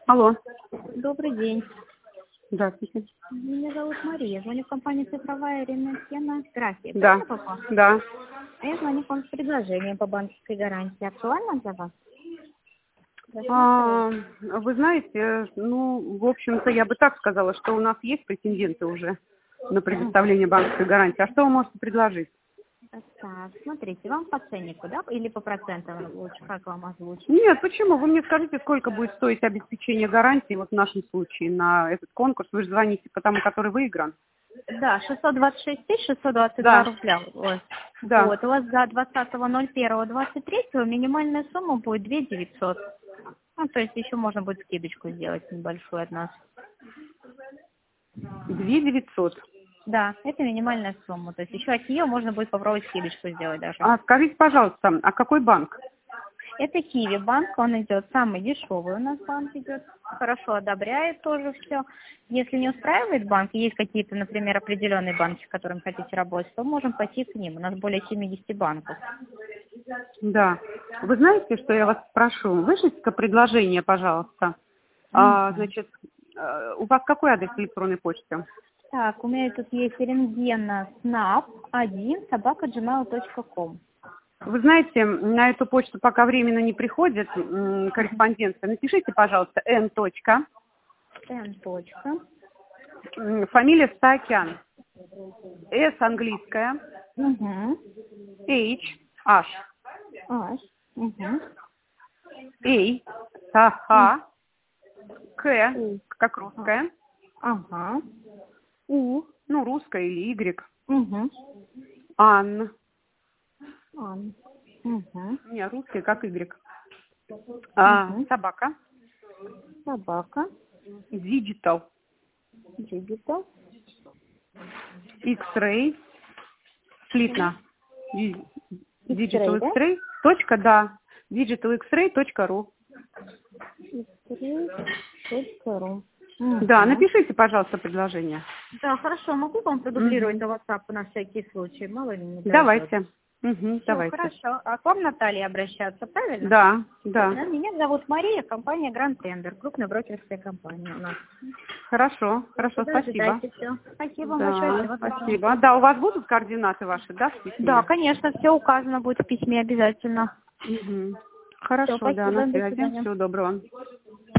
Алло. Добрый день. Здравствуйте. Меня зовут Мария. Звоню в компанию «Цифровая рентгена график». Да. Правильно, папа? Да. А я звоню к вам с предложением по банковской гарантии. Актуально для вас? Вы знаете, в общем-то, я бы так сказала, что у нас есть претенденты уже на предоставление банковской гарантии. А что вы можете предложить? Так, смотрите, вам по ценнику, да? Или по процентам лучше, как вам озвучить? Нет, почему? Вы мне скажите, сколько будет стоить обеспечение гарантии, вот в нашем случае, на этот конкурс. Вы же звоните по тому, который выигран. Да, 626 622 Да. рубля. Ой. Да. Вот, у вас до 20.01.23 минимальная сумма будет 2 900. Ну, то есть еще можно будет скидочку сделать небольшую от нас. 2 900. Да, это минимальная сумма. То есть еще от нее можно будет попробовать скидочку сделать даже. А скажите, пожалуйста, а какой банк? Это Киви банк, он идет самый дешевый у нас банк идет, хорошо одобряет тоже все. Если не устраивает банк, есть какие-то, например, определенные банки, с которыми хотите работать, то можем пойти к ним. У нас более 70 банков. Да. Вы знаете, что я вас спрошу? Вышлите-ка предложение, пожалуйста. Значит, у вас какой адрес электронной почты? Так, у меня тут есть rentgena1@gmail.com. Вы знаете, на эту почту пока временно не приходит корреспонденция. Напишите, пожалуйста, n. Фамилия Саакян. S английская. H. A. Ха. К. Как русская. У. Русская или Y. Ан. Не, русский как Y. Собака. Digital. X-ray. Слитно. Digital X-ray. digitalxray.ru. Да, напишите, пожалуйста, предложение. Да, хорошо. Могу вам продублировать на WhatsApp на всякий случай? Мало ли не дойдет. Давайте. Всё, Давайте. хорошо. А к вам, Наталья, обращаться, правильно? Да. Меня зовут Мария, компания Grand Tender, крупная брокерская компания у нас. Хорошо, спасибо. Ожидайте всё. Спасибо вам большое. Всего доброго. Спасибо. Да, у вас будут координаты ваши, да, в письме? Да, конечно, все указано будет в письме обязательно. Хорошо, Всё, да, на спасибо, до связи. свидания. Всего доброго.